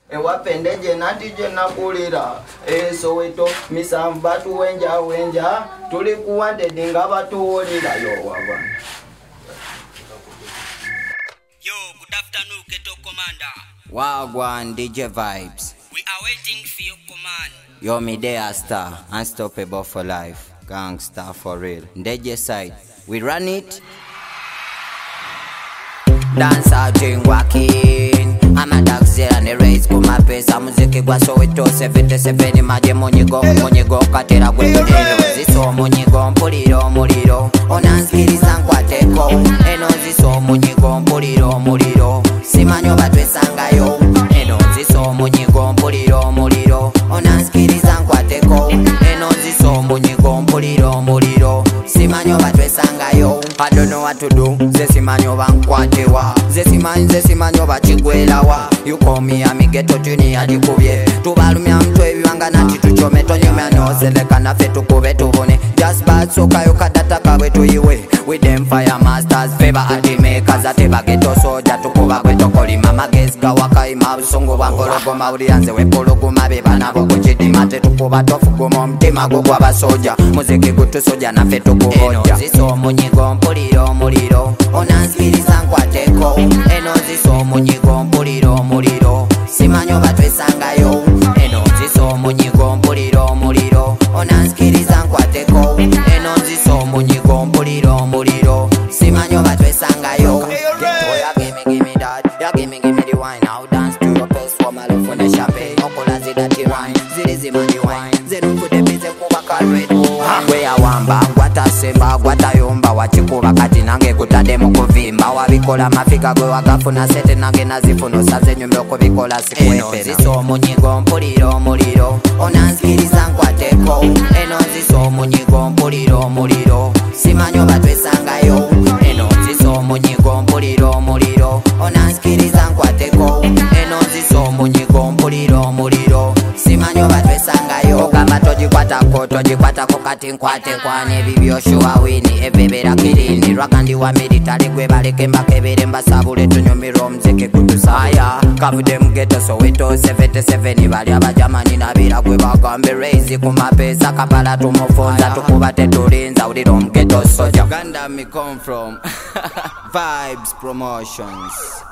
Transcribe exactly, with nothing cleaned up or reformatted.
ewapendege nati je nakulira Soweto misamba tuwenja wenja tuli kuwanted nga batuwulira yo wabana. Yo, good afternoon, Ghetto Commander. Wagwan D J Vibes. We are waiting for your command. Yo, me there star, unstoppable for life, gangster for real. Ndeje side, we run it. Dancer jing walking. I'm a taxi and a race for my pace. I'm music gwa Soweto seventy-seven maje monyigo monyigo katera gwe eno ziso monyigo mpuliro muliro onanskiriza nkwateko eno ziso monyigo mpuliro muliro simanyo batwesangayo eno ziso monyigo mpuliro muliro onanskiriza nkwateko eno ziso monyigo mpuliro muliro simanyo batwesangayo. I don't know what to do. Zesimanyo bankwatewa zesimanyo zesimanyo bachigwelawa. You call me a me ghetto junior dikubye tubalumya mtwe bibanga nati tuchome tonyomya no selekana fe tukube tubone just bad soka yo kadata kabwe tuyiwe with them fire masters favor ati makers ati bageto soja tukuba kweto kolima magezi gawaka ima busongo bangologo mawulianze wepologo mabe banabo kuchidima te tukuba tofugomo mtima gogwa basoja muziki gutu soja na fe tukuboja ziso munyigo mpuliro muliro onanskiriza nkwateko eno ziso munyigo mpuliro muliro simanyo batwesangayo eno ziso munyigo mpuliro muliro onanskiriza nkwateko eno ziso munyigo mpuliro muliro simanyo batwesangayo. Oya gimme gimme that, ya gimme gimme the wine. Now dance to your pace for my love for the champagne. Okola zidati wine, zirizi mani wine. Zenu kude bize kubaka red wine. Wea wamba, gwata semba, gwata yomba. Wachikuba kati nange kutade mukuvimba. Wabikola mafika gwe wakafuna sete nange nazifuno. Saze nyumbe okubikola sikwepera. Eno ziso munyigo mpuliro muliro onanskiriza nkwateko eno ziso munyigo mpuliro muliro simanyo batwesangayo eno ziso munyigo mpuliro muliro onanskiriza nkwateko eno ziso munyigo mpuliro muliro simanyo batwesangayo. Ogamba tojikwatako tojikwatako kati nkwatekwa nebibyoshuwa wini ebebera kirini rwakandi wa military gwe baleke mbakebere mbasabule tunyumira omuziki gutusaya kavude mgeto Soweto seventy-seven bali abajamani nabira gwe bagambe raise ku mapesa kapala tumufonza tukuba tetulinza uliro mgeto soja Uganda me come from Vibes Promotions.